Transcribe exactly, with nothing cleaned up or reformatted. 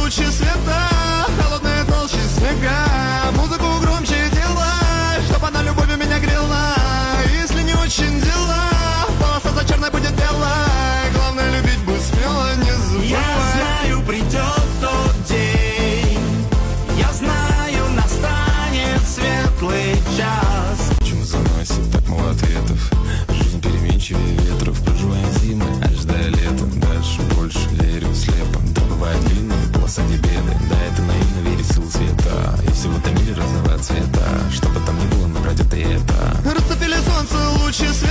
лучи света, холодные толщи снега. Музыку громче делай, чтоб она любовью меня грела. Если не очень дела, полоса за черной будет белой. Главное любить быть смело, не забывай. Я знаю, придет тот день, я знаю, настанет светлый час. Почему заносит так мало ответов? Жизнь переменчивее ветров. Проживаем зимы, ожидая лета. Дальше больше верю слепо. Добывая длинные полосы беды. Да, это наивно верить в силу света. И всего в этом мире разного цвета. Что бы там ни было, но ради это. Растопили солнце лучи света.